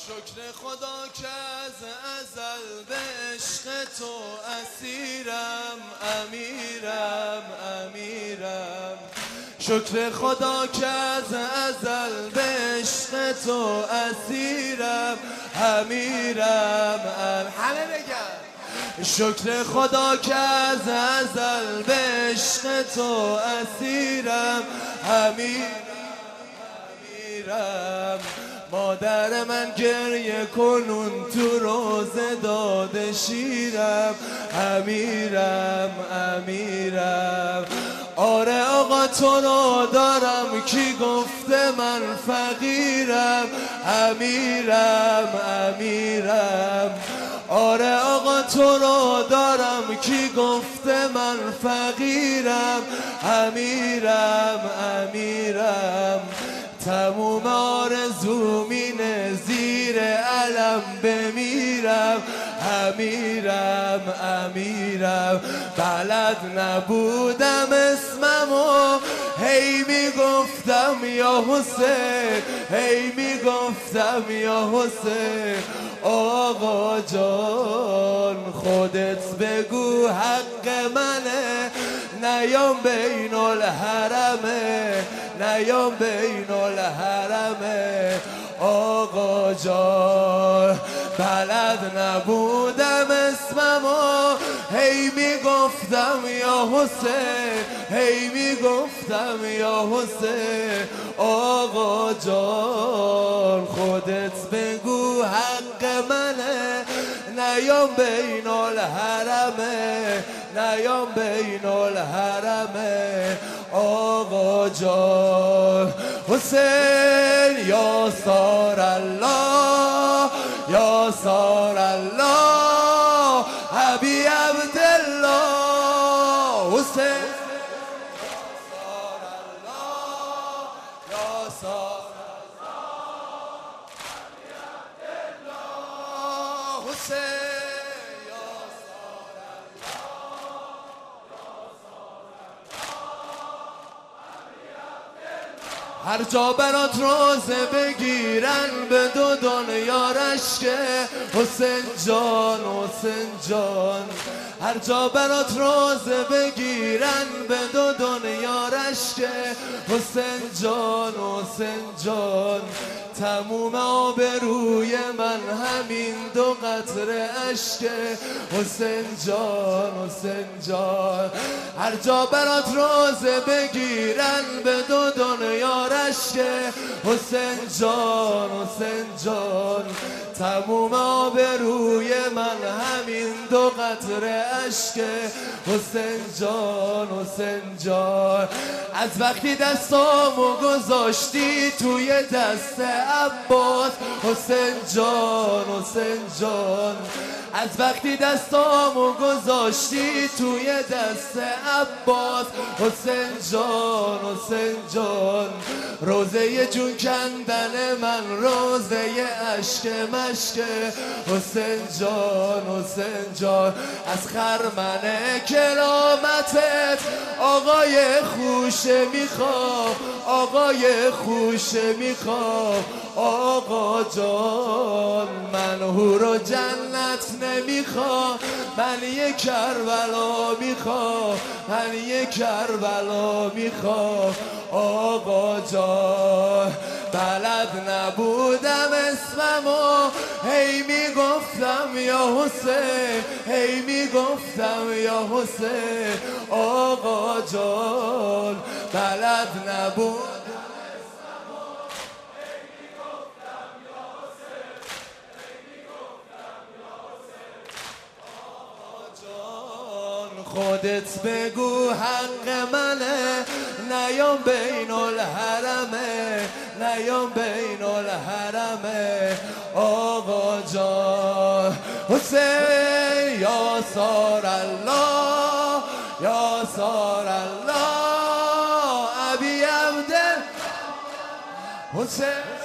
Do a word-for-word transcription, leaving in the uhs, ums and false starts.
شکر خدا که از ازل به عشق تو اسیرم، امیرم امیرم. شکر خدا که از ازل به عشق تو اسیرم، امیرم ام همه بگن شکر خدا که از ازل به عشق تو اسیرم، امیرم امیرم. مادر من گریه کنون تو روزه داده شیرم، امیرم امیرم. آره آقا تو رو دارم کی گفته من فقیرم، امیرم امیرم. آره آقا تو رو دارم کی گفته من فقیرم، امیرم امیرم. تموم آرزوم اینه زیر علم بمیرم، امیرم امیرم. بلد نبودم اسممو هی میگفتم یا حسین، هی میگفتم یا حسین. آقا جان خودت بگو حق منه، نیام بین الحرمه، نیام بین الحرمه. آقا جان بلد نبودم اسممو هی میگفتم یا حسین، هی میگفتم یا حسین. آقا جان خودت بگو حق منه، نیام بین الحرمه، نیام بین الحرمه. آقا جان حسین یا سار الله، یا سار الله، ابی عبدالله. حسین یا سار الله، یا سار الله، ابی عبدالله. حسین هر جا برات روزه بگیرن به دو دنیا رشکه، حسین جان حسین جان. هر جا برات روزه بگیرن به دو دنیا رشکه، حسین جان حسین جان. تموم آبروی من همین دو قطره اشکه، حسین جان حسین جان. هر جا برات روزه بگیرن به دو دنیا رشکه، حسین جان حسین جان. تموم آبروی من همین دو قطره اشکه، حسین جان حسین جان. از وقتی دستامو گذاشتی توی دست عباس، حسین جان حسین جان. از وقتی دستامو گذاشتی توی دست عباس، حسین جان حسین جان. روزه جون کندن من روزه اشک مشکه، حسین جان حسین جان. از خرمن کرامتت آقای خوشه میخوام، آقای خوشه میخوام. آقا جان من هور و جنت نمیخوام، من یک کربلا میخوام، من یک کربلا میخوام. آقا جان بلد نبودم اسممو هی میگفتم یا حسین، هی میگفتم یا حسین. آقا جان بلد نبودم خودت بگو حق منه، نیام بین الحرمه، نیام بین الحرمه. آقا جان حسین یا سار الله، یا سار الله، ابی عبدالله. حسین